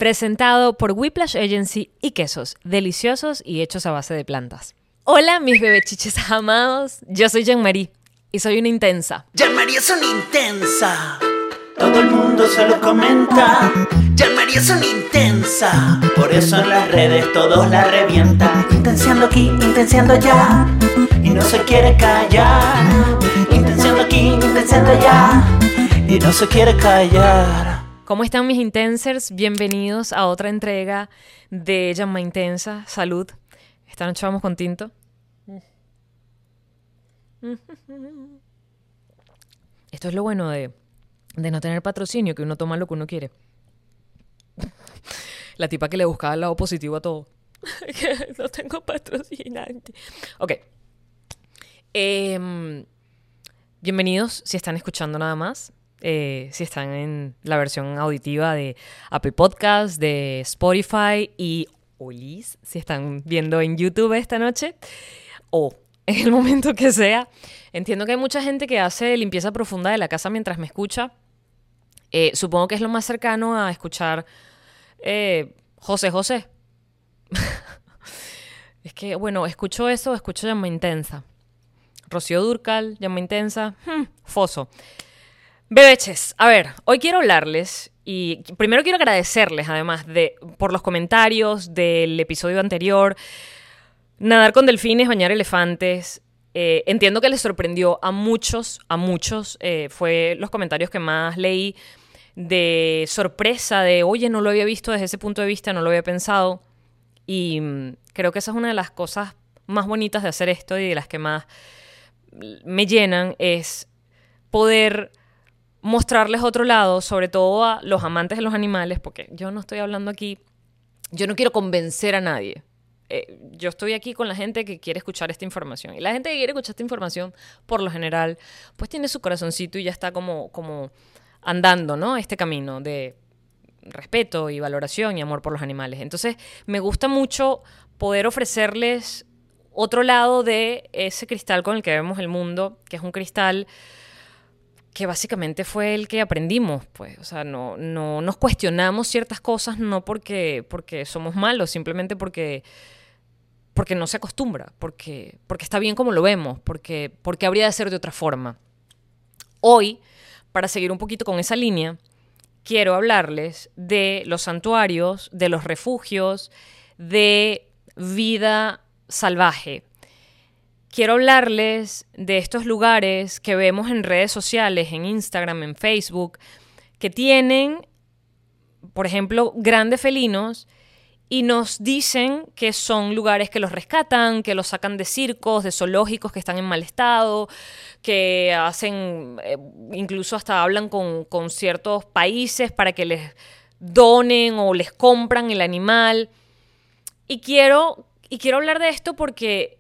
presentado por Whiplash Agency y quesos, deliciosos y hechos a base de plantas. Hola mis bebechiches amados, yo soy Jean-Marie y soy una intensa. Jean-Marie es una intensa, todo el mundo se lo comenta. Jean-Marie es una intensa, por eso en las redes todos la revientan. Intenciando aquí, intenciando allá, y no se quiere callar. Intenciando aquí, intenciando allá, y no se quiere callar. ¿Cómo están mis intensers? Bienvenidos a otra entrega de Jean-Marie Intensa. Salud. Esta noche vamos con tinto. Esto es lo bueno de no tener patrocinio, que uno toma lo que uno quiere. La tipa que le buscaba el lado positivo a todo. No tengo patrocinante. Ok. Bienvenidos si están escuchando nada más. Si están en la versión auditiva de Apple Podcasts, de Spotify y olis, si están viendo en YouTube esta noche o en el momento que sea. Entiendo que hay mucha gente que hace limpieza profunda de la casa mientras me escucha. Supongo que es lo más cercano a escuchar José José. Es que, bueno, escucho eso, escucho Llama Intensa. Rocío Dúrcal, Llama Intensa, Foso. Bebeches, a ver, hoy quiero hablarles y primero quiero agradecerles además por los comentarios del episodio anterior. Nadar con delfines, bañar elefantes. Entiendo que les sorprendió a muchos. Fue los comentarios que más leí de sorpresa, de oye, no lo había visto desde ese punto de vista, no lo había pensado. Y creo que esa es una de las cosas más bonitas de hacer esto y de las que más me llenan, es poder mostrarles otro lado, sobre todo a los amantes de los animales, porque yo no estoy hablando aquí, yo no quiero convencer a nadie. Yo estoy aquí con la gente que quiere escuchar esta información. Y la gente que quiere escuchar esta información, por lo general, pues tiene su corazoncito y ya está como andando, ¿no? Este camino de respeto y valoración y amor por los animales. Entonces, me gusta mucho poder ofrecerles otro lado de ese cristal con el que vemos el mundo, que es un cristal que básicamente fue el que aprendimos, pues, o sea, no nos cuestionamos ciertas cosas no porque somos malos, simplemente porque no se acostumbra, porque está bien como lo vemos, porque habría de ser de otra forma. Hoy, para seguir un poquito con esa línea, quiero hablarles de los santuarios, de los refugios, de vida salvaje. Quiero hablarles de estos lugares que vemos en redes sociales, en Instagram, en Facebook, que tienen, por ejemplo, grandes felinos y nos dicen que son lugares que los rescatan, que los sacan de circos, de zoológicos que están en mal estado, que hacen, incluso hasta hablan con ciertos países para que les donen o les compran el animal. Y quiero hablar de esto porque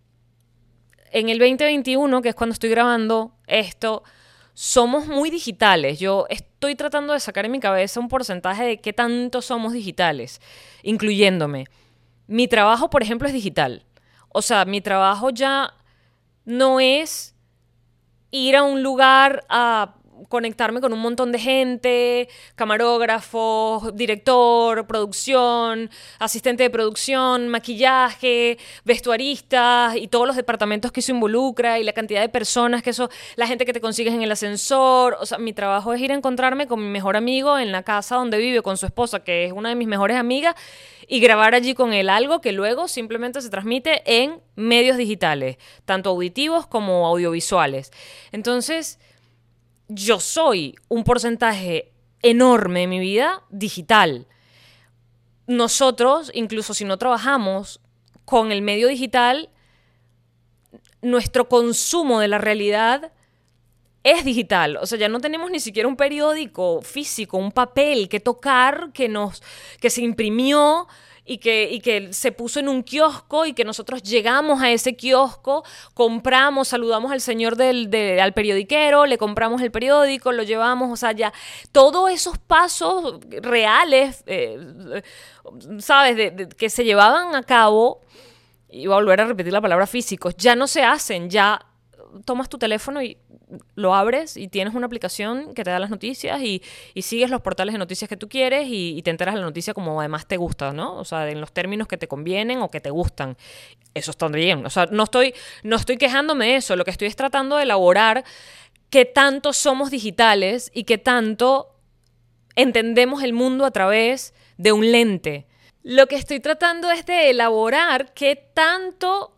en el 2021, que es cuando estoy grabando esto, somos muy digitales. Yo estoy tratando de sacar en mi cabeza un porcentaje de qué tanto somos digitales, incluyéndome. Mi trabajo, por ejemplo, es digital. O sea, mi trabajo ya no es ir a un lugar a conectarme con un montón de gente, camarógrafo, director, producción, asistente de producción, maquillaje, vestuaristas y todos los departamentos que eso involucra y la cantidad de personas que eso, la gente que te consigues en el ascensor. O sea, mi trabajo es ir a encontrarme con mi mejor amigo en la casa donde vive con su esposa, que es una de mis mejores amigas, y grabar allí con él algo que luego simplemente se transmite en medios digitales, tanto auditivos como audiovisuales. Entonces, yo soy un porcentaje enorme de mi vida digital. Nosotros, incluso si no trabajamos con el medio digital, nuestro consumo de la realidad es digital. O sea, ya no tenemos ni siquiera un periódico físico, un papel que tocar, que se imprimió y que se puso en un kiosco y que nosotros llegamos a ese kiosco, compramos, saludamos al señor al periodiquero, le compramos el periódico, lo llevamos, o sea, ya todos esos pasos reales, ¿sabes? Que se llevaban a cabo, y voy a volver a repetir la palabra físicos, ya no se hacen, ya tomas tu teléfono y lo abres y tienes una aplicación que te da las noticias y sigues los portales de noticias que tú quieres y te enteras de la noticia como además te gusta, ¿no? O sea, en los términos que te convienen o que te gustan. Eso está bien. O sea, no estoy quejándome de eso. Lo que estoy es tratando de elaborar qué tanto somos digitales y qué tanto entendemos el mundo a través de un lente. Lo que estoy tratando es de elaborar qué tanto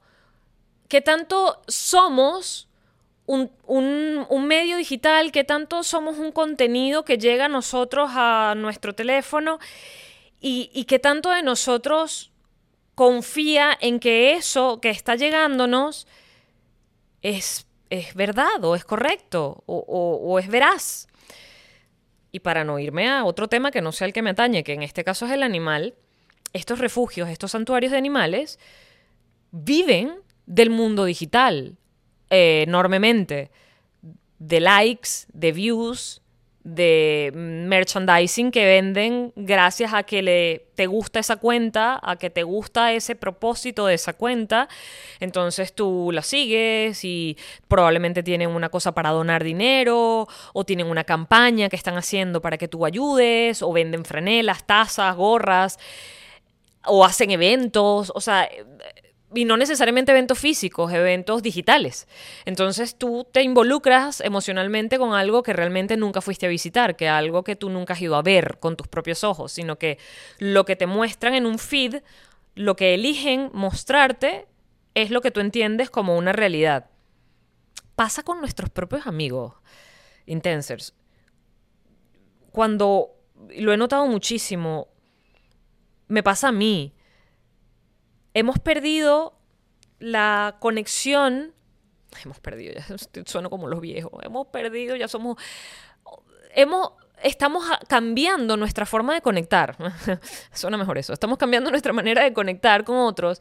somos un medio digital, qué tanto somos un contenido que llega a nosotros, a nuestro teléfono, y qué tanto de nosotros confía en que eso que está llegándonos es verdad o es correcto o es veraz. Y para no irme a otro tema que no sea el que me atañe, que en este caso es el animal, estos refugios, estos santuarios de animales viven del mundo digital enormemente, de likes, de views, de merchandising que venden gracias a que te gusta esa cuenta, a que te gusta ese propósito de esa cuenta. Entonces tú la sigues y probablemente tienen una cosa para donar dinero o tienen una campaña que están haciendo para que tú ayudes o venden franelas, tazas, gorras o hacen eventos, o sea, y no necesariamente eventos físicos, eventos digitales. Entonces tú te involucras emocionalmente con algo que realmente nunca fuiste a visitar, que algo que tú nunca has ido a ver con tus propios ojos, sino que lo que te muestran en un feed, lo que eligen mostrarte, es lo que tú entiendes como una realidad. Pasa con nuestros propios amigos influencers. Cuando, lo he notado muchísimo, me pasa a mí. Hemos perdido la conexión. Ya sueno como los viejos. Estamos cambiando nuestra forma de conectar. Suena mejor eso. Estamos cambiando nuestra manera de conectar con otros.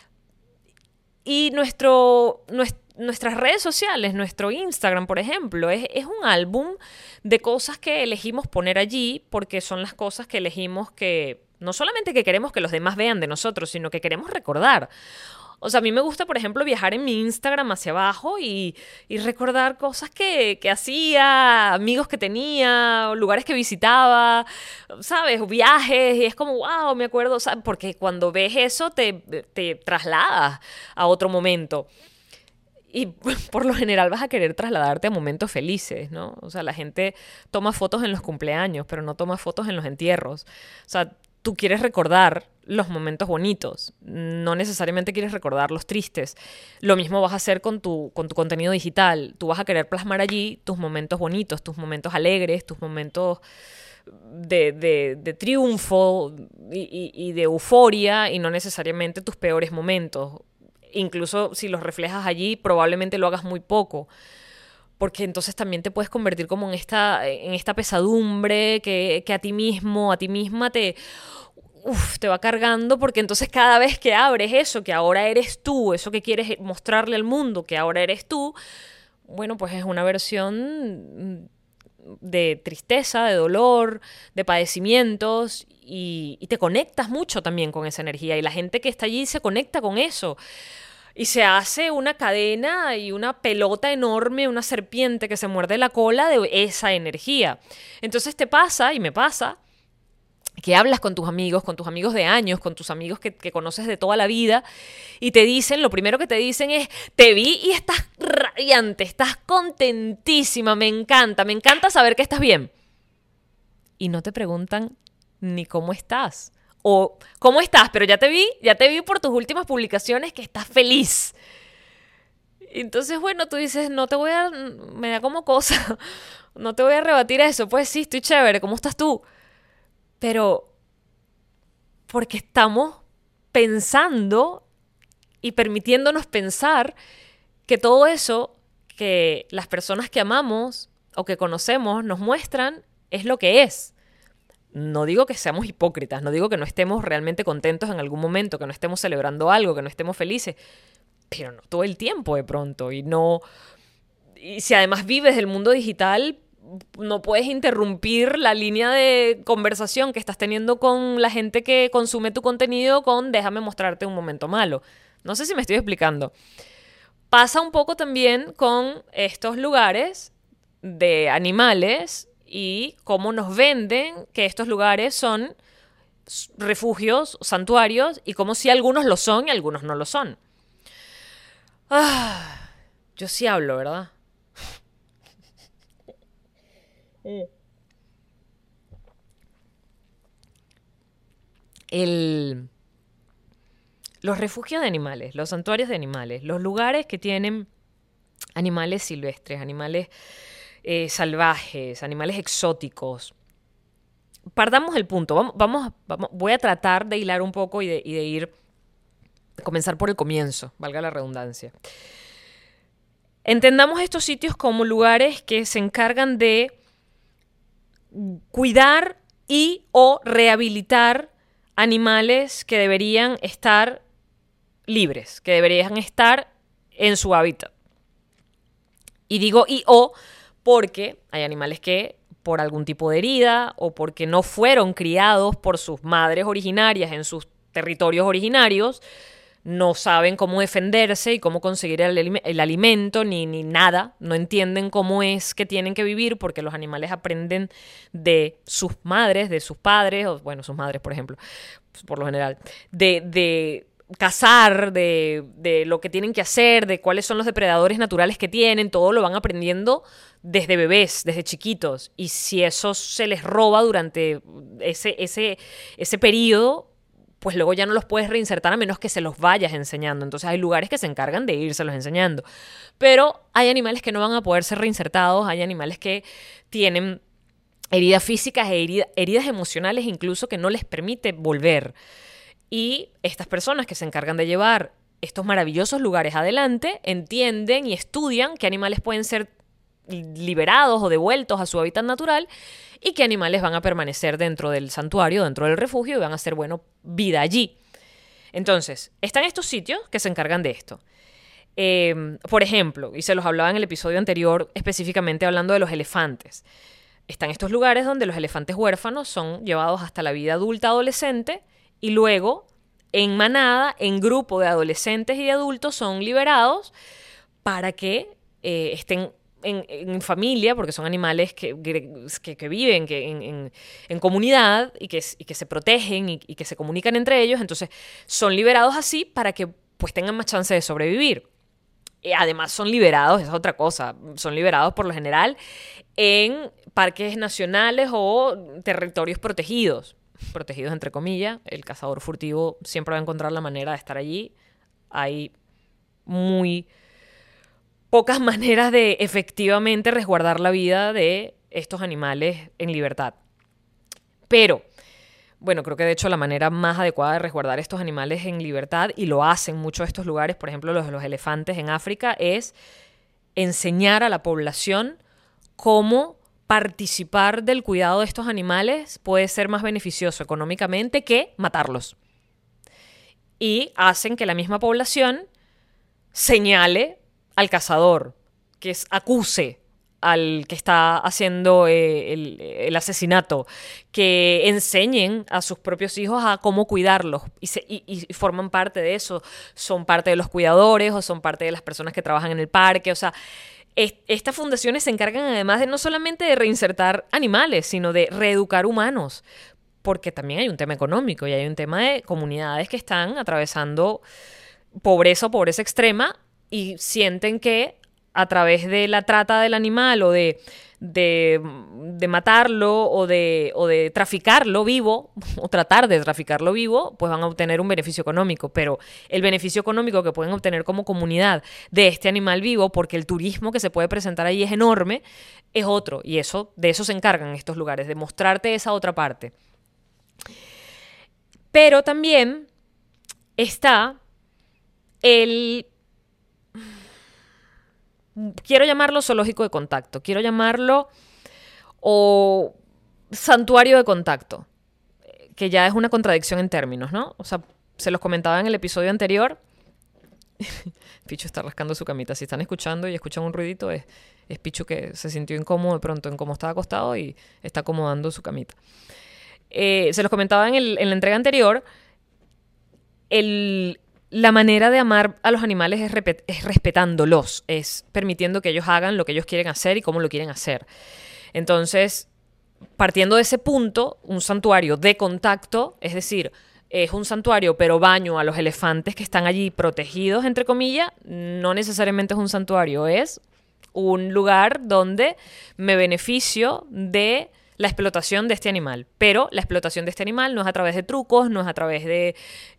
Y nuestras redes sociales, nuestro Instagram, por ejemplo, es un álbum de cosas que elegimos poner allí porque son las cosas que elegimos que no solamente que queremos que los demás vean de nosotros, sino que queremos recordar. O sea, a mí me gusta, por ejemplo, viajar en mi Instagram hacia abajo y recordar cosas que hacía, amigos que tenía, lugares que visitaba, ¿sabes? Viajes, y es como, wow, me acuerdo, ¿sabes? Porque cuando ves eso te trasladas a otro momento. Y por lo general vas a querer trasladarte a momentos felices, ¿no? O sea, la gente toma fotos en los cumpleaños, pero no toma fotos en los entierros. O sea, tú quieres recordar los momentos bonitos, no necesariamente quieres recordar los tristes. Lo mismo vas a hacer con tu contenido digital. Tú vas a querer plasmar allí tus momentos bonitos, tus momentos alegres, tus momentos de triunfo y de euforia, y no necesariamente tus peores momentos. Incluso si los reflejas allí, probablemente lo hagas muy poco. Porque entonces también te puedes convertir como en esta pesadumbre que a ti mismo, a ti misma te va cargando, porque entonces cada vez que abres eso, que ahora eres tú, eso que quieres mostrarle al mundo, que ahora eres tú, bueno, pues es una versión de tristeza, de dolor, de padecimientos, y te conectas mucho también con esa energía, y la gente que está allí se conecta con eso. Y se hace una cadena y una pelota enorme, una serpiente que se muerde la cola de esa energía. Entonces te pasa, y me pasa, que hablas con tus amigos de años, con tus amigos que conoces de toda la vida, y te dicen, lo primero que te dicen es, te vi y estás radiante, estás contentísima, me encanta saber que estás bien. Y no te preguntan ni cómo estás. O, ¿cómo estás? Pero ya te vi por tus últimas publicaciones que estás feliz. Entonces, bueno, tú dices, me da como cosa, no te voy a rebatir eso. Pues sí, estoy chévere, ¿cómo estás tú? Pero, porque estamos pensando y permitiéndonos pensar que todo eso que las personas que amamos o que conocemos nos muestran es lo que es. No digo que seamos hipócritas, no digo que no estemos realmente contentos en algún momento, que no estemos celebrando algo, que no estemos felices, pero no todo el tiempo de pronto. Y si además vives del mundo digital, no puedes interrumpir la línea de conversación que estás teniendo con la gente que consume tu contenido con déjame mostrarte un momento malo. No sé si me estoy explicando. Pasa un poco también con estos lugares de animales y cómo nos venden que estos lugares son refugios, santuarios, y como si algunos lo son y algunos no lo son. Yo sí hablo, ¿verdad? Los refugios de animales, los santuarios de animales, los lugares que tienen animales silvestres, animales salvajes, animales exóticos. Partamos del punto. Voy a tratar de hilar un poco y de ir, comenzar por el comienzo, valga la redundancia. Entendamos estos sitios como lugares que se encargan de cuidar y o rehabilitar animales que deberían estar libres, que deberían estar en su hábitat. Y digo y o porque hay animales que por algún tipo de herida o porque no fueron criados por sus madres originarias en sus territorios originarios, no saben cómo defenderse y cómo conseguir el alimento ni nada, no entienden cómo es que tienen que vivir porque los animales aprenden de sus madres, de sus padres, o bueno, sus madres por ejemplo, por lo general, de cazar, de lo que tienen que hacer, de cuáles son los depredadores naturales que tienen, todo lo van aprendiendo desde bebés, desde chiquitos. Y si eso se les roba durante ese periodo, pues luego ya no los puedes reinsertar a menos que se los vayas enseñando. Entonces hay lugares que se encargan de írselos enseñando. Pero hay animales que no van a poder ser reinsertados, hay animales que tienen heridas físicas e heridas emocionales incluso que no les permite volver. Y estas personas que se encargan de llevar estos maravillosos lugares adelante entienden y estudian qué animales pueden ser liberados o devueltos a su hábitat natural y qué animales van a permanecer dentro del santuario, dentro del refugio y van a hacer, bueno, vida allí. Entonces, están estos sitios que se encargan de esto. Por ejemplo, y se los hablaba en el episodio anterior, específicamente hablando de los elefantes. Están estos lugares donde los elefantes huérfanos son llevados hasta la vida adulta, adolescente, y luego, en manada, en grupo de adolescentes y de adultos, son liberados para que estén en familia, porque son animales que viven en comunidad y que se protegen y que se comunican entre ellos. Entonces, son liberados así para que pues tengan más chance de sobrevivir. Además, son liberados, esa es otra cosa, son liberados por lo general en parques nacionales o territorios protegidos entre comillas. El cazador furtivo siempre va a encontrar la manera de estar allí. Hay muy pocas maneras de efectivamente resguardar la vida de estos animales en libertad. Pero, bueno, creo que de hecho la manera más adecuada de resguardar estos animales en libertad, y lo hacen muchos de estos lugares, por ejemplo los elefantes en África, es enseñar a la población cómo participar del cuidado de estos animales puede ser más beneficioso económicamente que matarlos. Y hacen que la misma población señale al cazador, que acuse al que está haciendo el asesinato, que enseñen a sus propios hijos a cómo cuidarlos y forman parte de eso, son parte de los cuidadores o son parte de las personas que trabajan en el parque. O sea, estas fundaciones se encargan además de no solamente de reinsertar animales, sino de reeducar humanos, porque también hay un tema económico y hay un tema de comunidades que están atravesando pobreza o pobreza extrema y sienten que a través de la trata del animal o de matarlo o de traficarlo vivo o tratar de traficarlo vivo, pues van a obtener un beneficio económico. Pero el beneficio económico que pueden obtener como comunidad de este animal vivo, porque el turismo que se puede presentar ahí es enorme, es otro. Y de eso se encargan estos lugares, de mostrarte esa otra parte. Pero también está quiero llamarlo zoológico de contacto, quiero llamarlo o santuario de contacto, que ya es una contradicción en términos, ¿no? O sea, se los comentaba en el episodio anterior. Pichu está rascando su camita. Si están escuchando y escuchan un ruidito, es Pichu que se sintió incómodo de pronto en cómo estaba acostado y está acomodando su camita. Se los comentaba en la entrega anterior. la manera de amar a los animales es respetándolos, es permitiendo que ellos hagan lo que ellos quieren hacer y cómo lo quieren hacer. Entonces, partiendo de ese punto, un santuario de contacto, es decir, es un santuario, pero baño a los elefantes que están allí protegidos, entre comillas, no necesariamente es un santuario, es un lugar donde me beneficio de la explotación de este animal. Pero la explotación de este animal no es a través de trucos, no es a través de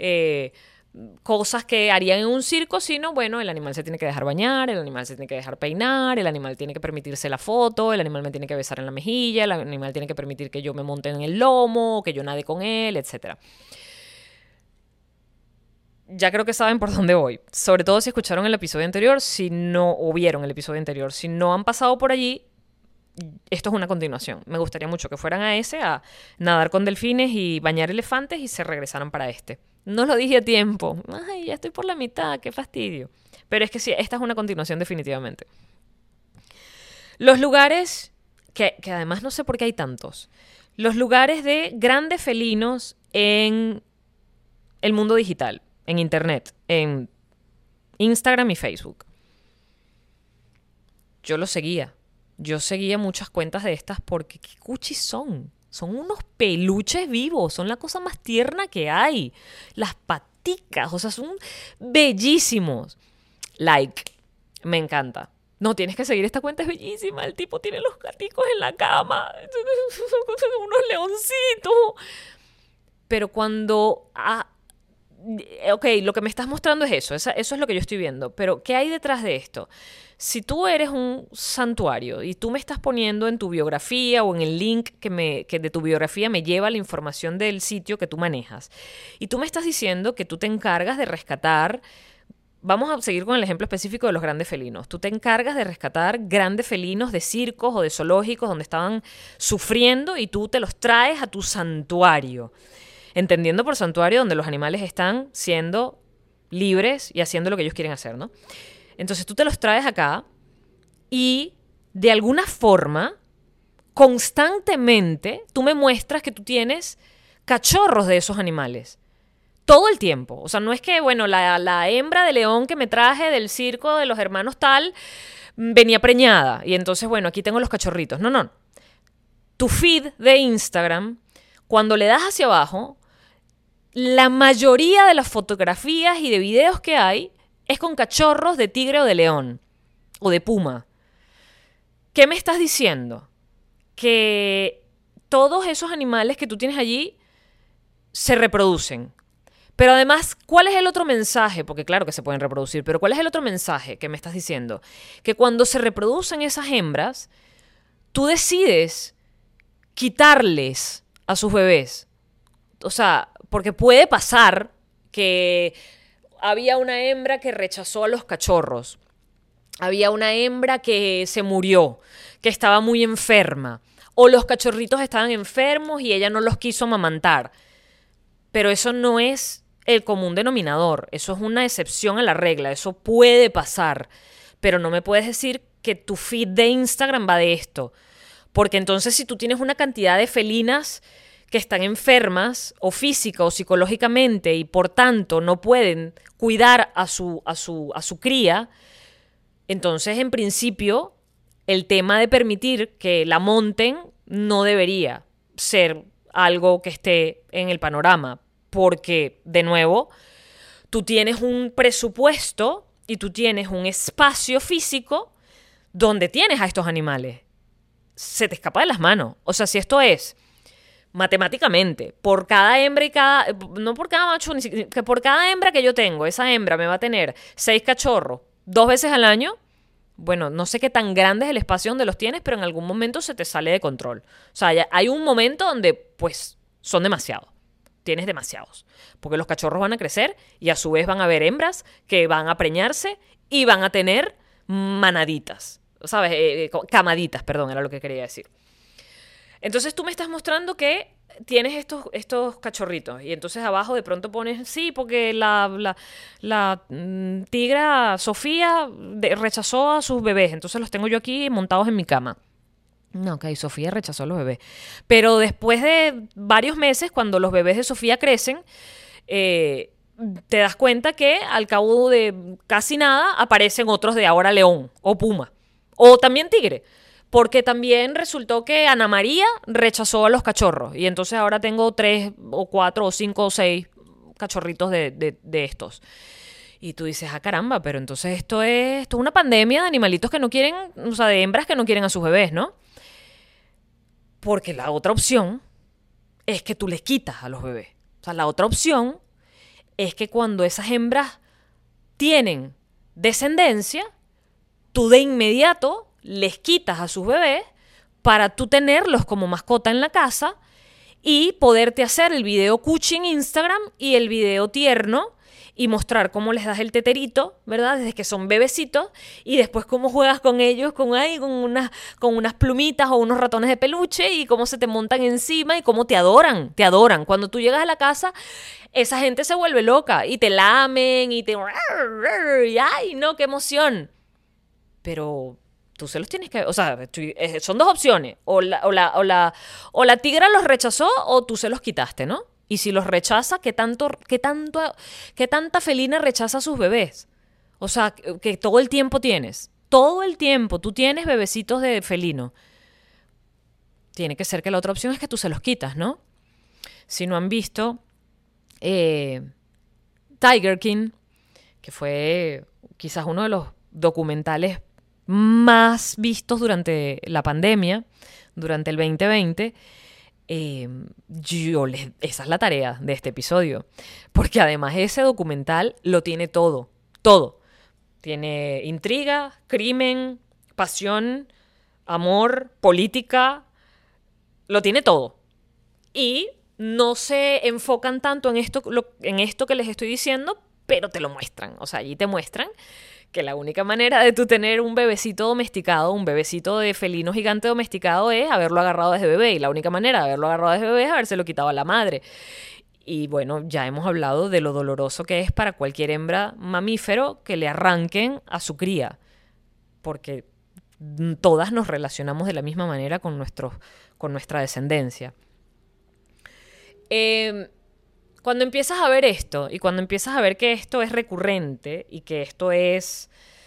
cosas que harían en un circo, sino, bueno, el animal se tiene que dejar bañar, el animal se tiene que dejar peinar, el animal tiene que permitirse la foto, el animal me tiene que besar en la mejilla, el animal tiene que permitir que yo me monte en el lomo, que yo nade con él, etc. Ya creo que saben por dónde voy. Sobre todo si escucharon el episodio anterior, o vieron el episodio anterior. Si no han pasado por allí, esto es una continuación. Me gustaría mucho que fueran a nadar con delfines y bañar elefantes y se regresaran para este. No lo dije a tiempo. Ay, ya estoy por la mitad, qué fastidio. Pero es que sí, esta es una continuación definitivamente. Los lugares, que además no sé por qué hay tantos. Los lugares de grandes felinos en el mundo digital, en internet, en Instagram y Facebook. Yo los seguía. Yo seguía muchas cuentas de estas porque qué cuchis son. Son unos peluches vivos, son la cosa más tierna que hay. Las paticas, o sea, son bellísimos. Like, me encanta. No, tienes que seguir esta cuenta, es bellísima. El tipo tiene los gaticos en la cama. Unos leoncitos. Pero cuando... ok, lo que me estás mostrando es eso es lo que yo estoy viendo. Pero, ¿qué hay detrás de esto? Si tú eres un santuario y tú me estás poniendo en tu biografía o en el link que de tu biografía me lleva la información del sitio que tú manejas, y tú me estás diciendo que tú te encargas de rescatar, vamos a seguir con el ejemplo específico de los grandes felinos, tú te encargas de rescatar grandes felinos de circos o de zoológicos donde estaban sufriendo y tú te los traes a tu santuario, entendiendo por santuario donde los animales están siendo libres y haciendo lo que ellos quieren hacer, ¿no? Entonces tú te los traes acá y de alguna forma, constantemente, tú me muestras que tú tienes cachorros de esos animales. Todo el tiempo. O sea, no es que, bueno, la hembra de león que me traje del circo de los hermanos tal venía preñada y entonces, bueno, aquí tengo los cachorritos. No, no. Tu feed de Instagram, cuando le das hacia abajo, la mayoría de las fotografías y de videos que hay es con cachorros de tigre o de león o de puma. ¿Qué me estás diciendo? Que todos esos animales que tú tienes allí se reproducen. Pero además, ¿cuál es el otro mensaje? Porque claro que se pueden reproducir, pero ¿cuál es el otro mensaje que me estás diciendo? Que cuando se reproducen esas hembras, tú decides quitarles a sus bebés. O sea, porque puede pasar que había una hembra que rechazó a los cachorros. Había una hembra que se murió, que estaba muy enferma. O los cachorritos estaban enfermos y ella no los quiso amamantar. Pero eso no es el común denominador. Eso es una excepción a la regla. Eso puede pasar. Pero no me puedes decir que tu feed de Instagram va de esto. Porque entonces si tú tienes una cantidad de felinas que están enfermas o física o psicológicamente y por tanto no pueden cuidar a su cría, entonces en principio el tema de permitir que la monten no debería ser algo que esté en el panorama, porque de nuevo tú tienes un presupuesto y tú tienes un espacio físico donde tienes a estos animales. Se te escapa de las manos. O sea, si esto es matemáticamente, por cada hembra no por cada macho, ni siquiera, que por cada hembra que yo tengo, esa hembra me va a tener 6 cachorros 2 veces al año, bueno, no sé qué tan grande es el espacio donde los tienes, pero en algún momento se te sale de control. O sea, hay un momento donde, pues, son demasiados. Tienes demasiados. Porque los cachorros van a crecer y a su vez van a haber hembras que van a preñarse y van a tener manaditas. ¿Sabes? Camaditas, perdón, era lo que quería decir. Entonces tú me estás mostrando que tienes estos cachorritos y entonces abajo de pronto pones, sí, porque la tigra Sofía rechazó a sus bebés, entonces los tengo yo aquí montados en mi cama. No, ok, Sofía rechazó a los bebés. Pero después de varios meses, cuando los bebés de Sofía crecen, te das cuenta que al cabo de casi nada aparecen otros de ahora león o puma o también tigre. Porque también resultó que Ana María rechazó a los cachorros. Y entonces ahora tengo 3 o 4 o 5 o 6 cachorritos de estos. Y tú dices, caramba, pero entonces esto es una pandemia de animalitos que no quieren, o sea, de hembras que no quieren a sus bebés, ¿no? Porque la otra opción es que tú les quitas a los bebés. O sea, la otra opción es que cuando esas hembras tienen descendencia, tú de inmediato les quitas a sus bebés para tú tenerlos como mascota en la casa y poderte hacer el video cuchi en Instagram y el video tierno y mostrar cómo les das el teterito, ¿verdad? Desde que son bebecitos y después cómo juegas con ellos con unas plumitas o unos ratones de peluche y cómo se te montan encima y cómo te adoran, te adoran. Cuando tú llegas a la casa, esa gente se vuelve loca y te lamen y te... ¡Ay, no, qué emoción! Pero tú se los tienes que... O sea, son dos opciones. O la tigra los rechazó o tú se los quitaste, ¿no? Y si los rechaza, ¿qué tanta felina rechaza a sus bebés? O sea, que todo el tiempo tienes. Todo el tiempo tú tienes bebecitos de felino. Tiene que ser que la otra opción es que tú se los quitas, ¿no? Si no han visto Tiger King, que fue quizás uno de los documentales más vistos durante la pandemia, durante el 2020, esa es la tarea de este episodio, porque además ese documental lo tiene todo, todo. Tiene intriga, crimen, pasión, amor, política, lo tiene todo. Y no se enfocan tanto en esto que les estoy diciendo, pero te lo muestran. O sea, allí te muestran que la única manera de tú tener un bebecito domesticado, un bebecito de felino gigante domesticado, es haberlo agarrado desde bebé. Y la única manera de haberlo agarrado desde bebé es habérselo quitado a la madre. Y bueno, ya hemos hablado de lo doloroso que es para cualquier hembra mamífero que le arranquen a su cría. Porque todas nos relacionamos de la misma manera con nuestra descendencia. Cuando empiezas a ver esto y cuando empiezas a ver que esto es recurrente y que esto es,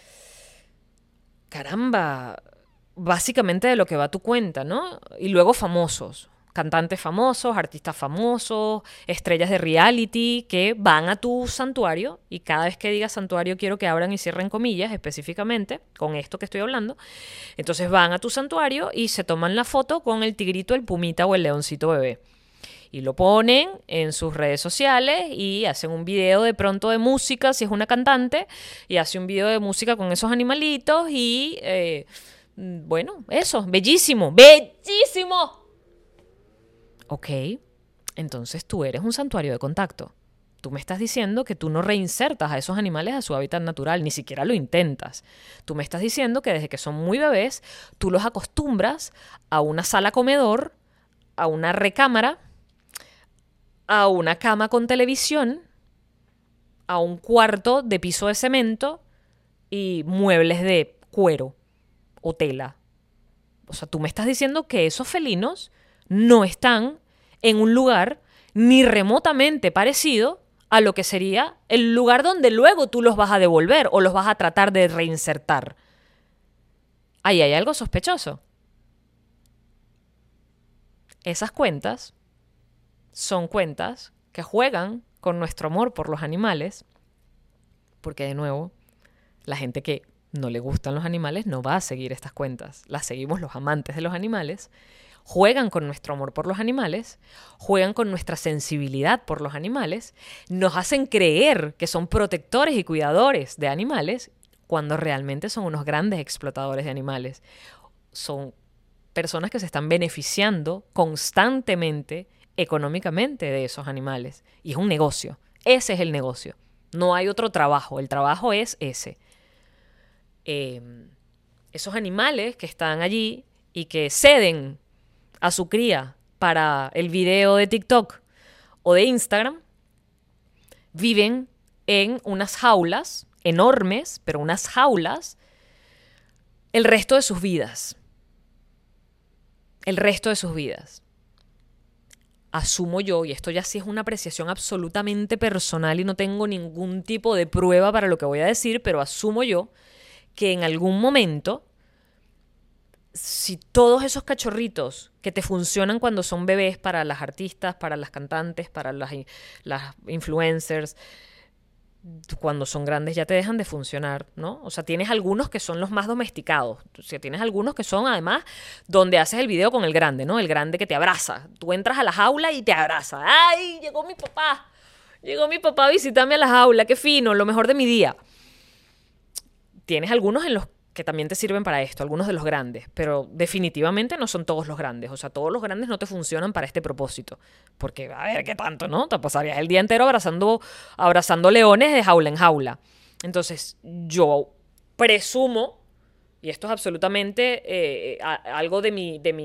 caramba, básicamente de lo que va tu cuenta, ¿no? Y luego famosos, cantantes famosos, artistas famosos, estrellas de reality que van a tu santuario y cada vez que digas santuario quiero que abran y cierren comillas específicamente con esto que estoy hablando. Entonces van a tu santuario y se toman la foto con el tigrito, el pumita o el leoncito bebé. Y lo ponen en sus redes sociales y hacen un video de pronto de música, si es una cantante, y hace un video de música con esos animalitos y, bueno, eso, bellísimo, bellísimo. Ok, entonces tú eres un santuario de contacto. Tú me estás diciendo que tú no reinsertas a esos animales a su hábitat natural, ni siquiera lo intentas. Tú me estás diciendo que desde que son muy bebés, tú los acostumbras a una sala comedor, a una recámara, a una cama con televisión, a un cuarto de piso de cemento y muebles de cuero o tela. O sea, tú me estás diciendo que esos felinos no están en un lugar ni remotamente parecido a lo que sería el lugar donde luego tú los vas a devolver o los vas a tratar de reinsertar. Ahí hay algo sospechoso. Esas cuentas son cuentas que juegan con nuestro amor por los animales, porque de nuevo, la gente que no le gustan los animales no va a seguir estas cuentas. Las seguimos los amantes de los animales. Juegan con nuestro amor por los animales, juegan con nuestra sensibilidad por los animales, nos hacen creer que son protectores y cuidadores de animales cuando realmente son unos grandes explotadores de animales. Son personas que se están beneficiando constantemente económicamente de esos animales. Y es un negocio. Ese es el negocio. No hay otro trabajo. El trabajo es ese. Esos animales que están allí y que ceden a su cría para el video de TikTok o de Instagram, viven en unas jaulas enormes, pero unas jaulas, el resto de sus vidas. El resto de sus vidas. asumo yo, y esto ya sí es una apreciación absolutamente personal y no tengo ningún tipo de prueba para lo que voy a decir, pero asumo yo que en algún momento, si todos esos cachorritos que te funcionan cuando son bebés para las artistas, para las cantantes, para las influencers, cuando son grandes ya te dejan de funcionar, ¿no? O sea, tienes algunos que son los más domesticados. O sea, tienes algunos que son, además, donde haces el video con el grande, ¿no? El grande que te abraza. Tú entras a la jaula y te abraza. ¡Ay, llegó mi papá! Llegó mi papá a visitarme a la jaula. ¡Qué fino! Lo mejor de mi día. Tienes algunos en los que también te sirven para esto, algunos de los grandes, pero definitivamente no son todos los grandes. O sea, todos los grandes no te funcionan para este propósito. Porque, a ver, ¿qué tanto, no? Te pasarías el día entero abrazando leones de jaula en jaula. Entonces, yo presumo, y esto es absolutamente algo de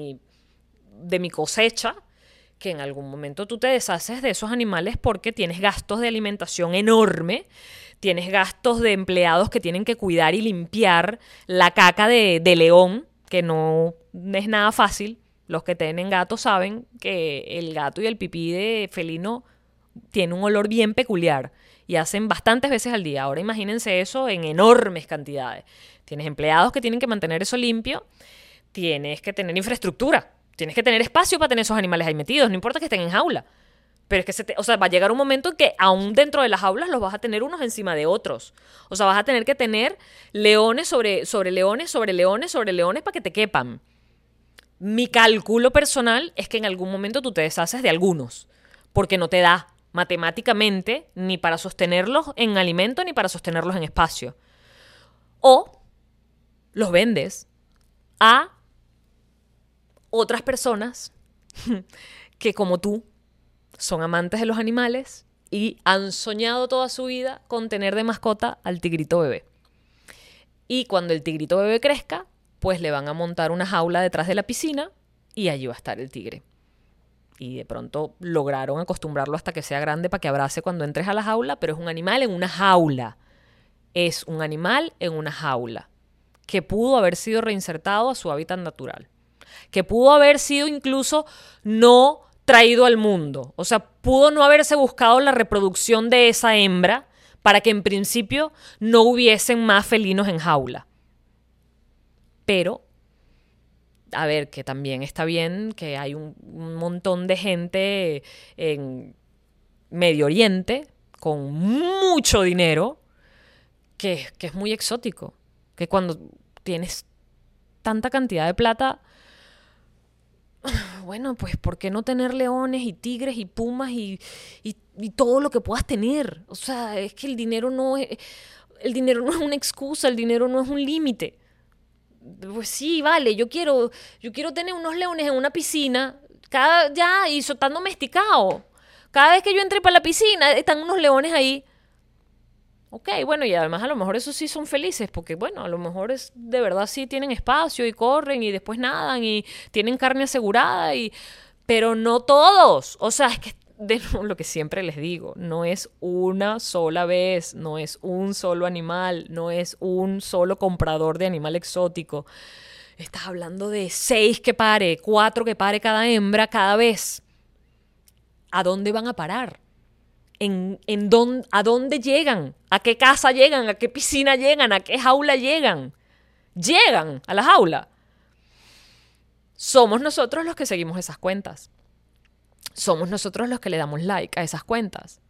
mi cosecha, que en algún momento tú te deshaces de esos animales porque tienes gastos de alimentación enorme, tienes gastos de empleados que tienen que cuidar y limpiar la caca de león, que no es nada fácil. Los que tienen gatos saben que el gato y el pipí de felino tiene un olor bien peculiar y hacen bastantes veces al día. Ahora imagínense eso en enormes cantidades. Tienes empleados que tienen que mantener eso limpio, tienes que tener infraestructura, tienes que tener espacio para tener esos animales ahí metidos, no importa que estén en jaula. Pero es que va a llegar un momento en que aún dentro de las jaulas los vas a tener unos encima de otros. O sea, vas a tener que tener leones sobre leones, sobre leones, sobre leones para que te quepan. Mi cálculo personal es que en algún momento tú te deshaces de algunos, porque no te da matemáticamente ni para sostenerlos en alimento ni para sostenerlos en espacio. O los vendes a otras personas que, como tú, son amantes de los animales y han soñado toda su vida con tener de mascota al tigrito bebé. Y cuando el tigrito bebé crezca, pues le van a montar una jaula detrás de la piscina y allí va a estar el tigre. Y de pronto lograron acostumbrarlo hasta que sea grande para que abrace cuando entres a la jaula, pero es un animal en una jaula. Es un animal en una jaula que pudo haber sido reinsertado a su hábitat natural, que pudo haber sido incluso no traído al mundo. O sea, pudo no haberse buscado la reproducción de esa hembra para que en principio no hubiesen más felinos en jaula. Pero, a ver, que también está bien que hay un montón de gente en Medio Oriente con mucho dinero que es muy exótico. Que cuando tienes tanta cantidad de plata, bueno, pues ¿por qué no tener leones y tigres y pumas y todo lo que puedas tener? O sea, es que el dinero no es una excusa, el dinero no es un límite. Pues sí, vale, yo quiero tener unos leones en una piscina, y eso están domesticados. Cada vez que yo entre para la piscina, están unos leones ahí. Ok, bueno, y además a lo mejor esos sí son felices, porque bueno, a lo mejor de verdad sí tienen espacio y corren y después nadan y tienen carne asegurada, pero no todos. O sea, es que de lo que siempre les digo, no es una sola vez, no es un solo animal, no es un solo comprador de animal exótico. Estás hablando de 6 que pare, 4 que pare cada hembra cada vez. ¿A dónde van a parar? ¿A dónde llegan? ¿A qué casa llegan? ¿A qué piscina llegan? ¿A qué jaula llegan? Llegan a la jaula. Somos nosotros los que seguimos esas cuentas. Somos nosotros los que le damos like a esas cuentas.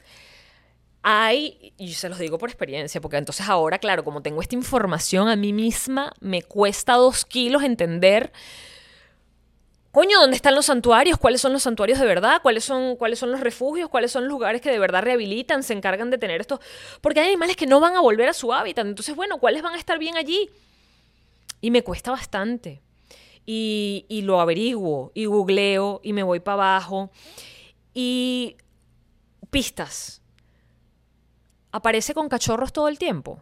Y se los digo por experiencia, porque entonces ahora, claro, como tengo esta información a mí misma, me cuesta 2 kilos entender, coño, ¿dónde están los santuarios? ¿Cuáles son los santuarios de verdad? ¿Cuáles son los refugios? ¿Cuáles son los lugares que de verdad rehabilitan, se encargan de tener estos? Porque hay animales que no van a volver a su hábitat. Entonces, bueno, ¿cuáles van a estar bien allí? Y me cuesta bastante. Y lo averiguo, y googleo, y me voy para abajo. Y pistas. ¿Aparece con cachorros todo el tiempo?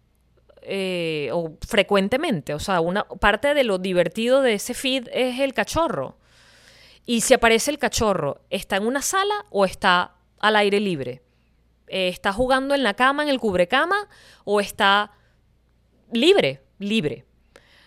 O frecuentemente. O sea, una parte de lo divertido de ese feed es el cachorro. Y si aparece el cachorro, ¿está en una sala o está al aire libre? ¿Está jugando en la cama, en el cubrecama? ¿O está libre? Libre.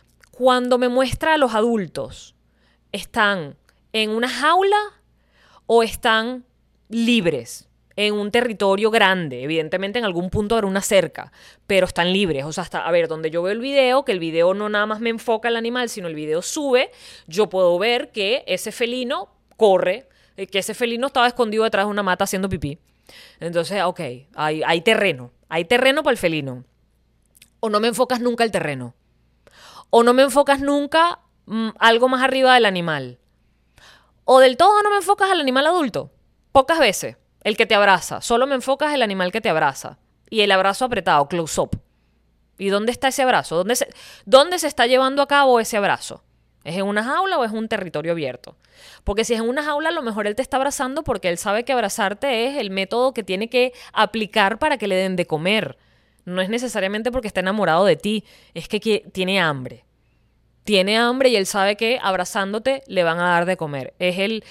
Cuando me muestra a los adultos, ¿están en una jaula o están libres en un territorio grande. Evidentemente en algún punto habrá una cerca, pero están libres. O sea, hasta, a ver, donde yo veo el video, que el video no nada más me enfoca al animal, sino el video sube, yo puedo ver que ese felino corre, que ese felino estaba escondido detrás de una mata haciendo pipí. Entonces, ok, hay terreno para el felino. O no me enfocas nunca el terreno. O no me enfocas nunca algo más arriba del animal. O del todo no me enfocas al animal adulto. Pocas veces. El que te abraza. Solo me enfocas el animal que te abraza. Y el abrazo apretado, close up. ¿Y dónde está ese abrazo? ¿Dónde se está llevando a cabo ese abrazo? ¿Es en una jaula o es un territorio abierto? Porque si es en una jaula, a lo mejor él te está abrazando porque él sabe que abrazarte es el método que tiene que aplicar para que le den de comer. No es necesariamente porque está enamorado de ti, es que tiene hambre. Tiene hambre y él sabe que abrazándote le van a dar de comer. Es el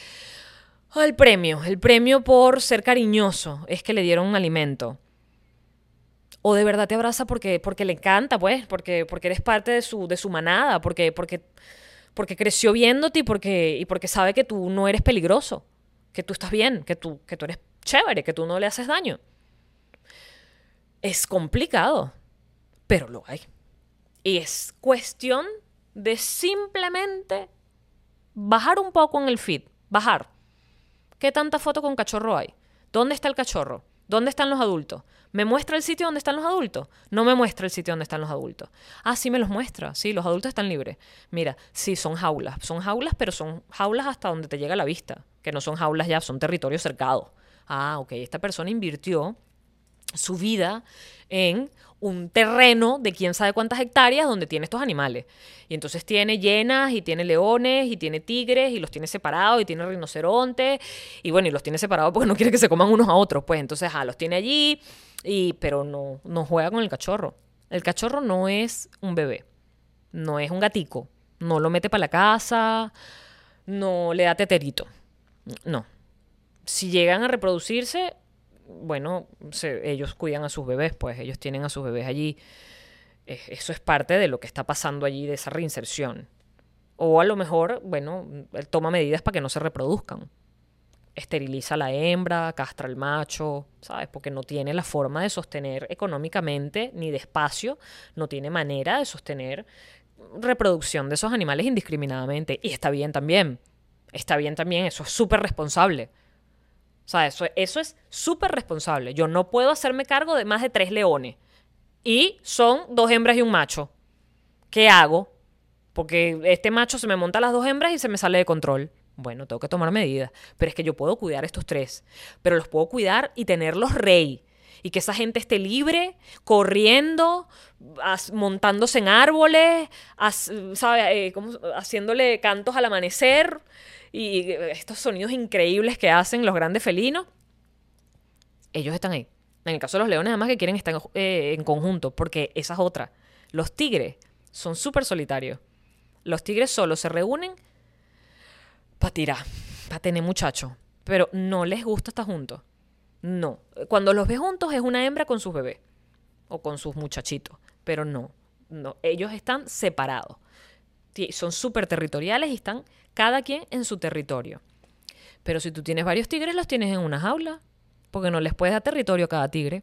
premio por ser cariñoso, es que le dieron un alimento. O de verdad te abraza porque le encanta, pues, porque eres parte de su manada, porque creció viéndote y porque sabe que tú no eres peligroso, que tú estás bien, que tú eres chévere, que tú no le haces daño. Es complicado, pero lo hay. Y es cuestión de simplemente bajar un poco en el feed. Bajar. ¿Qué tanta foto con cachorro hay? ¿Dónde está el cachorro? ¿Dónde están los adultos? ¿Me muestra el sitio donde están los adultos? No me muestra el sitio donde están los adultos. Ah, sí me los muestra. Sí, los adultos están libres. Mira, sí, son jaulas. Son jaulas, pero son jaulas hasta donde te llega la vista. Que no son jaulas ya, son territorios cercados. Ah, ok. Esta persona invirtió su vida en un terreno de quién sabe cuántas hectáreas donde tiene estos animales. Y entonces tiene hienas y tiene leones y tiene tigres y los tiene separados y tiene rinocerontes y bueno, y los tiene separados porque no quiere que se coman unos a otros. Pues entonces, los tiene allí, pero no juega con el cachorro. El cachorro no es un bebé, no es un gatico, no lo mete para la casa, no le da teterito. No. Si llegan a reproducirse, bueno, ellos cuidan a sus bebés, pues ellos tienen a sus bebés allí. Eso es parte de lo que está pasando allí, de esa reinserción. O a lo mejor, bueno, él toma medidas para que no se reproduzcan. Esteriliza a la hembra, castra al macho, ¿sabes? Porque no tiene la forma de sostener económicamente ni de espacio, no tiene manera de sostener reproducción de esos animales indiscriminadamente. Y está bien también. Está bien también, eso es súper responsable. O sea, eso es súper responsable. Yo no puedo hacerme cargo de más de 3 leones. Y son 2 hembras y un macho. ¿Qué hago? Porque este macho se me monta a las 2 hembras y se me sale de control. Bueno, tengo que tomar medidas. Pero es que yo puedo cuidar estos 3. Pero los puedo cuidar y tenerlos rey. Y que esa gente esté libre, corriendo, montándose en árboles, ¿sabe? Haciéndole cantos al amanecer. Y estos sonidos increíbles que hacen los grandes felinos, ellos están ahí. En el caso de los leones, además, que quieren estar en conjunto, porque esa es otra. Los tigres son súper solitarios. Los tigres solo se reúnen para tirar, para tener muchachos, pero no les gusta estar juntos. No. Cuando los ves juntos es una hembra con sus bebés o con sus muchachitos, pero no. Ellos están separados. Son súper territoriales y están cada quien en su territorio. Pero si tú tienes varios tigres, los tienes en una jaula, porque no les puedes dar territorio a cada tigre.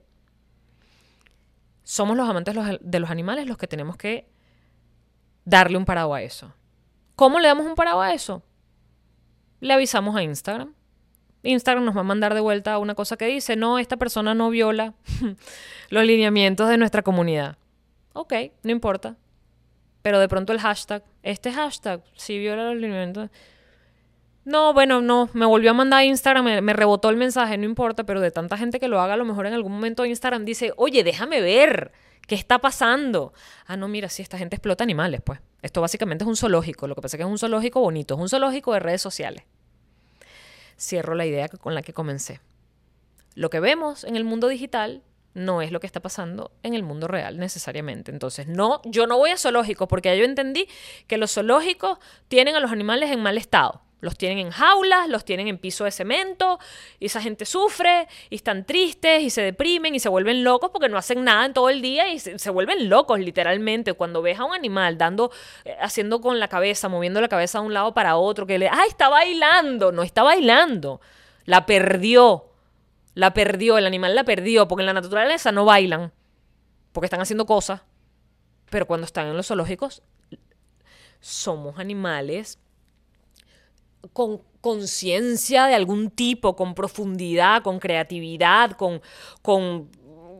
Somos los amantes de los animales los que tenemos que darle un parado a eso. ¿Cómo le damos un parado a eso? Le avisamos a Instagram. Instagram nos va a mandar de vuelta una cosa que dice: no, esta persona no viola los lineamientos de nuestra comunidad. Ok, no importa. Pero de pronto el hashtag, este hashtag, sí viola los lineamientos. No, bueno, no, me volvió a mandar a Instagram, me rebotó el mensaje, no importa, pero de tanta gente que lo haga, a lo mejor en algún momento Instagram dice: oye, déjame ver, ¿qué está pasando? Ah, no, mira, sí, esta gente explota animales, pues. Esto básicamente es un zoológico, lo que pasa es que es un zoológico bonito, es un zoológico de redes sociales. Cierro la idea con la que comencé. Lo que vemos en el mundo digital no es lo que está pasando en el mundo real necesariamente. Entonces, no, yo no voy a zoológicos porque ya yo entendí que los zoológicos tienen a los animales en mal estado. Los tienen en jaulas, los tienen en piso de cemento, y esa gente sufre, y están tristes, y se deprimen, y se vuelven locos porque no hacen nada en todo el día, y se vuelven locos literalmente. Cuando ves a un animal haciendo con la cabeza, moviendo la cabeza de un lado para otro, ¡ay, está bailando! No está bailando. La perdió. El animal la perdió, porque en la naturaleza no bailan, porque están haciendo cosas. Pero cuando están en los zoológicos, somos animales con conciencia de algún tipo, con profundidad, con creatividad, con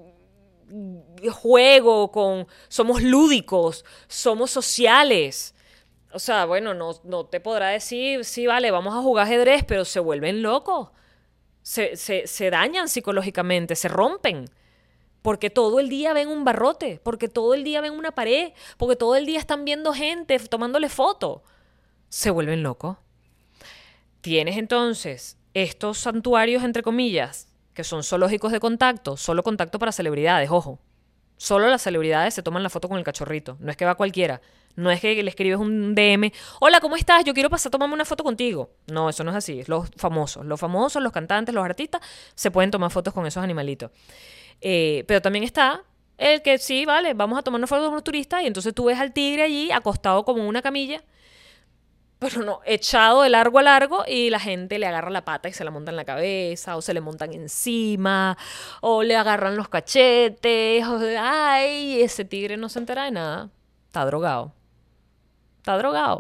juego, somos lúdicos, somos sociales. O sea, bueno, no te podrá decir, sí, vale, vamos a jugar ajedrez, pero se vuelven locos. Se dañan psicológicamente, se rompen. Porque todo el día ven un barrote, porque todo el día ven una pared, porque todo el día están viendo gente, tomándole fotos. Se vuelven locos. Tienes entonces estos santuarios, entre comillas, que son zoológicos de contacto, solo contacto para celebridades, ojo. Solo las celebridades se toman la foto con el cachorrito. No es que va cualquiera. No es que le escribes un DM. Hola, ¿cómo estás? Yo quiero pasar a tomarme una foto contigo. No, eso no es así. Es los famosos. Los famosos, los cantantes, los artistas, se pueden tomar fotos con esos animalitos. Pero también está el que sí, vale, vamos a tomar una foto con los turistas y entonces tú ves al tigre allí acostado como en una camilla, pero no, echado de largo a largo y la gente le agarra la pata y se la monta en la cabeza o se le montan encima o le agarran los cachetes. Ay, ese tigre no se entera de nada. Está drogado. Está drogado.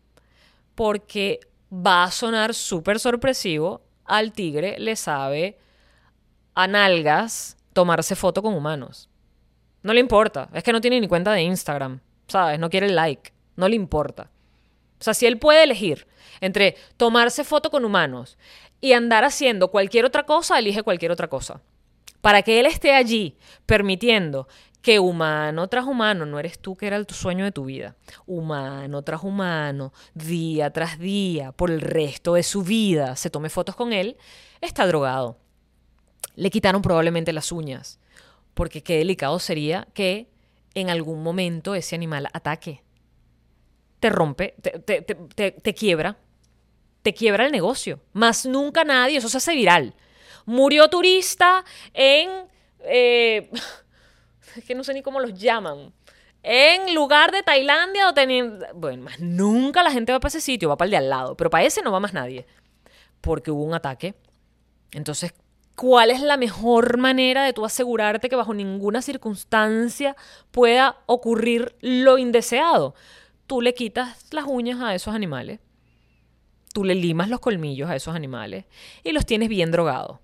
Porque va a sonar súper sorpresivo. Al tigre le sabe a nalgas tomarse foto con humanos. No le importa. Es que no tiene ni cuenta de Instagram. ¿Sabes? No quiere el like. No le importa. O sea, si él puede elegir entre tomarse foto con humanos y andar haciendo cualquier otra cosa, elige cualquier otra cosa. Para que él esté allí permitiendo que humano tras humano, no eres tú que era el sueño de tu vida, humano tras humano, día tras día, por el resto de su vida, se tome fotos con él, está drogado. Le quitaron probablemente las uñas, porque qué delicado sería que en algún momento ese animal ataque. Te rompe, te quiebra el negocio. Más nunca nadie, eso se hace viral. Murió turista en, es que no sé ni cómo los llaman, en lugar de Tailandia o bueno, más nunca la gente va para ese sitio, va para el de al lado, pero para ese no va más nadie, porque hubo un ataque. Entonces, ¿cuál es la mejor manera de tú asegurarte que bajo ninguna circunstancia pueda ocurrir lo indeseado? Tú le quitas las uñas a esos animales, tú le limas los colmillos a esos animales y los tienes bien drogados.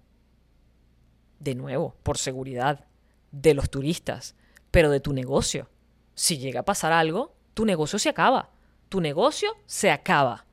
De nuevo, por seguridad de los turistas, pero de tu negocio. Si llega a pasar algo, tu negocio se acaba. Tu negocio se acaba.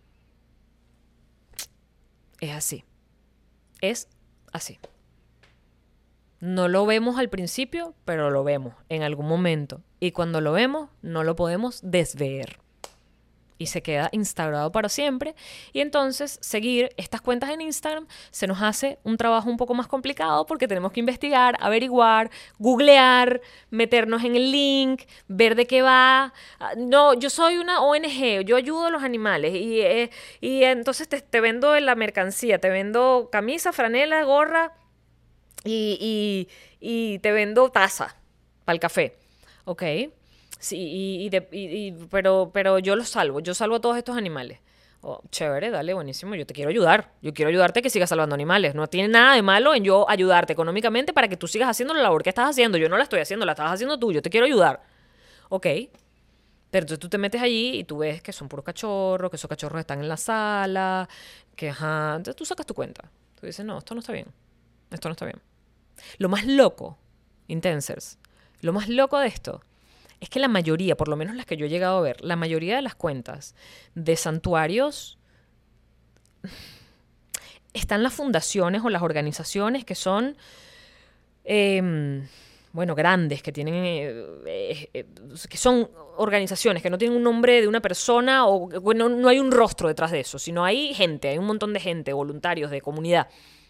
Es así. Es así. No lo vemos al principio, pero lo vemos en algún momento. Y cuando lo vemos, no lo podemos desver. Y se queda instaurado para siempre. Y entonces seguir estas cuentas en Instagram se nos hace un trabajo un poco más complicado porque tenemos que investigar, averiguar, googlear, meternos en el link, ver de qué va. No, yo soy una ONG, yo ayudo a los animales y entonces te vendo la mercancía, te vendo camisa, franela, gorra y te vendo taza para el café. ¿Ok? Sí, pero yo salvo a todos estos animales. Oh, chévere, dale, buenísimo, yo te quiero ayudar. Yo quiero ayudarte a que sigas salvando animales. No tiene nada de malo en yo ayudarte económicamente para que tú sigas haciendo la labor que estás haciendo. Yo no la estoy haciendo, la estás haciendo tú. Yo te quiero ayudar. Ok. Pero entonces tú te metes allí y tú ves que son puros cachorros, que esos cachorros están en la sala, que ajá. Entonces tú sacas tu cuenta. Tú dices, no, esto no está bien. Esto no está bien. Lo más loco, Intensers, lo más loco de esto es que la mayoría, por lo menos las que yo he llegado a ver, la mayoría de las cuentas de santuarios están las fundaciones o las organizaciones que son, bueno, grandes, que tienen, que son organizaciones que no tienen un nombre de una persona o bueno, no hay un rostro detrás de eso, sino hay gente, hay un montón de gente, voluntarios de comunidad.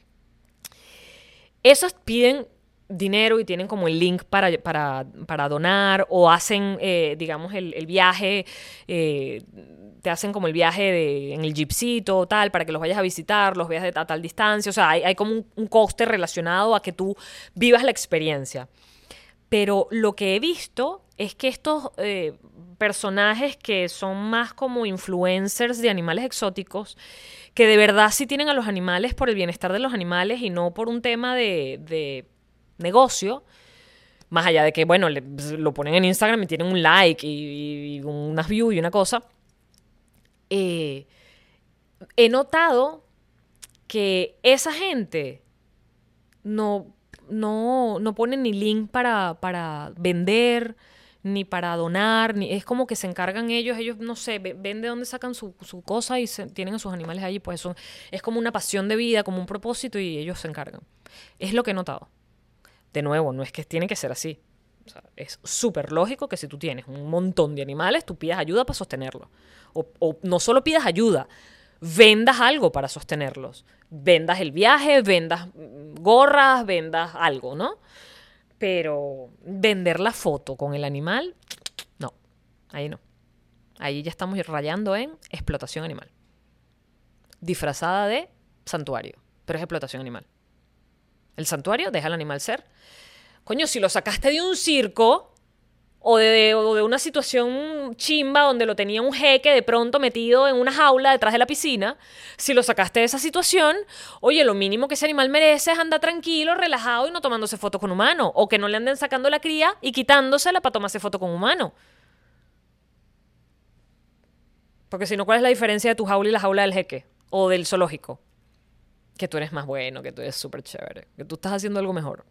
Esos piden dinero y tienen como el link para donar o hacen, digamos, el viaje, te hacen como el viaje en el jeepcito tal, para que los vayas a visitar, los veas a tal distancia. O sea, hay como un coste relacionado a que tú vivas la experiencia. Pero lo que he visto es que estos personajes que son más como influencers de animales exóticos, que de verdad sí tienen a los animales por el bienestar de los animales y no por un tema de negocio, más allá de que, bueno, lo ponen en Instagram y tienen un like y unas views y una cosa, he notado que esa gente no ponen ni link para vender, ni para donar, es como que se encargan ellos no sé, ven de dónde sacan su cosa y tienen a sus animales allí, pues eso es como una pasión de vida, como un propósito y ellos se encargan. Es lo que he notado. De nuevo, no es que tiene que ser así. O sea, es súper lógico que si tú tienes un montón de animales, tú pidas ayuda para sostenerlos. O no solo pidas ayuda, vendas algo para sostenerlos. Vendas el viaje, vendas gorras, vendas algo, ¿no? Pero vender la foto con el animal, no, ahí no. Ahí ya estamos rayando en explotación animal. Disfrazada de santuario, pero es explotación animal. El santuario deja al animal ser. Coño, si lo sacaste de un circo o de una situación chimba donde lo tenía un jeque de pronto metido en una jaula detrás de la piscina, si lo sacaste de esa situación, oye, lo mínimo que ese animal merece es andar tranquilo, relajado y no tomándose fotos con humano, o que no le anden sacando la cría y quitándosela para tomarse foto con humano. Porque si no, ¿cuál es la diferencia de tu jaula y la jaula del jeque? O del zoológico. Que tú eres más bueno, que tú eres súper chévere, que tú estás haciendo algo mejor.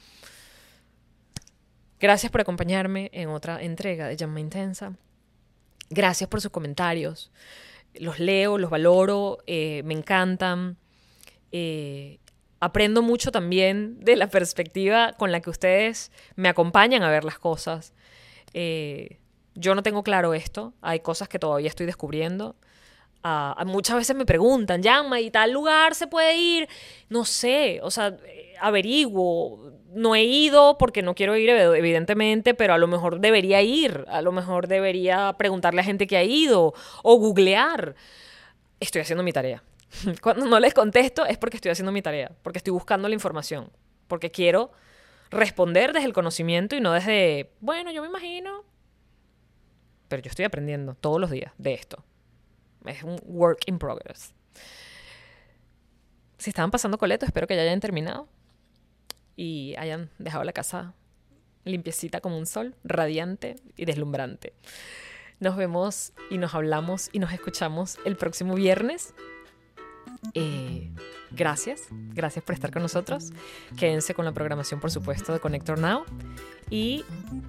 Gracias por acompañarme en otra entrega de Llama Intensa. Gracias por sus comentarios. Los leo, los valoro, me encantan. Aprendo mucho también de la perspectiva con la que ustedes me acompañan a ver las cosas. Yo no tengo claro esto. Hay cosas que todavía estoy descubriendo. Muchas veces me preguntan, Llama, ¿y tal lugar se puede ir? No sé, o sea, averiguo. No he ido porque no quiero ir, evidentemente, pero a lo mejor debería ir. A lo mejor debería preguntarle a gente que ha ido o googlear. Estoy haciendo mi tarea. Cuando no les contesto es porque estoy haciendo mi tarea, porque estoy buscando la información, porque quiero responder desde el conocimiento y no desde, bueno, yo me imagino. Pero yo estoy aprendiendo todos los días de esto. Es un work in progress. Si estaban pasando coleto, espero que ya hayan terminado y hayan dejado la casa limpiecita como un sol, radiante y deslumbrante. Nos vemos y nos hablamos y nos escuchamos el próximo viernes. Gracias por estar con nosotros. Quédense con la programación, por supuesto, de Connector Now y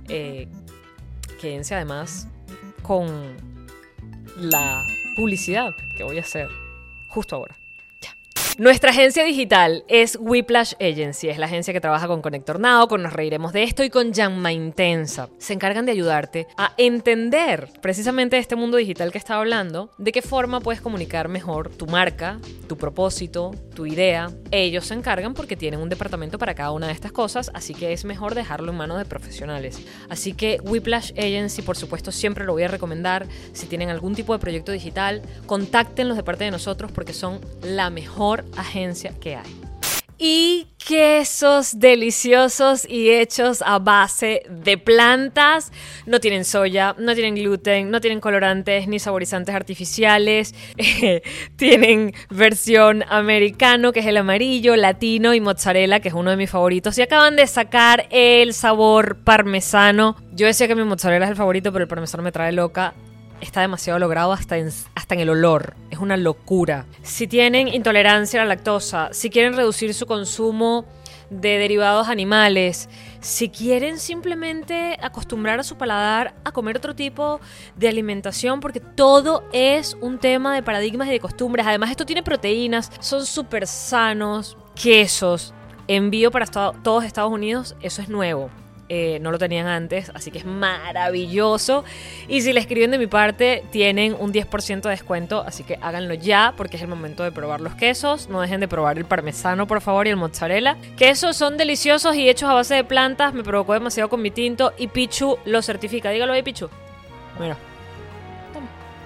quédense además con la publicidad que voy a hacer justo ahora. Nuestra agencia digital es Whiplash Agency, es la agencia que trabaja con Connector Now, con Nos Reiremos de Esto y con Llama Intensa. Se encargan de ayudarte a entender precisamente este mundo digital que estaba hablando, de qué forma puedes comunicar mejor tu marca, tu propósito, tu idea. Ellos se encargan porque tienen un departamento para cada una de estas cosas, así que es mejor dejarlo en manos de profesionales. Así que Whiplash Agency, por supuesto, siempre lo voy a recomendar. Si tienen algún tipo de proyecto digital, contáctenlos de parte de nosotros porque son la mejor agencia que hay. Y quesos deliciosos y hechos a base de plantas. No tienen soya, no tienen gluten, no tienen colorantes ni saborizantes artificiales. Tienen versión americano, que es el amarillo, latino y mozzarella, que es uno de mis favoritos. Y acaban de sacar el sabor parmesano. Yo decía que mi mozzarella es el favorito, pero el parmesano me trae loca. Está demasiado logrado hasta en el olor. Es una locura. Si tienen intolerancia a la lactosa, si quieren reducir su consumo de derivados animales, si quieren simplemente acostumbrar a su paladar a comer otro tipo de alimentación, porque todo es un tema de paradigmas y de costumbres. Además, esto tiene proteínas, son súper sanos, quesos, envío para todos Estados Unidos, eso es nuevo. No lo tenían antes, así que es maravilloso. Y si le escriben de mi parte, tienen un 10% de descuento, así que háganlo ya, porque es el momento de probar los quesos. No dejen de probar el parmesano, por favor, y el mozzarella. Quesos son deliciosos y hechos a base de plantas. Me provocó demasiado con mi tinto y Pichu lo certifica. Dígalo ahí, Pichu. Mira.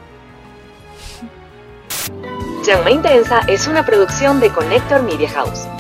Llama Intensa es una producción de Connector Media House.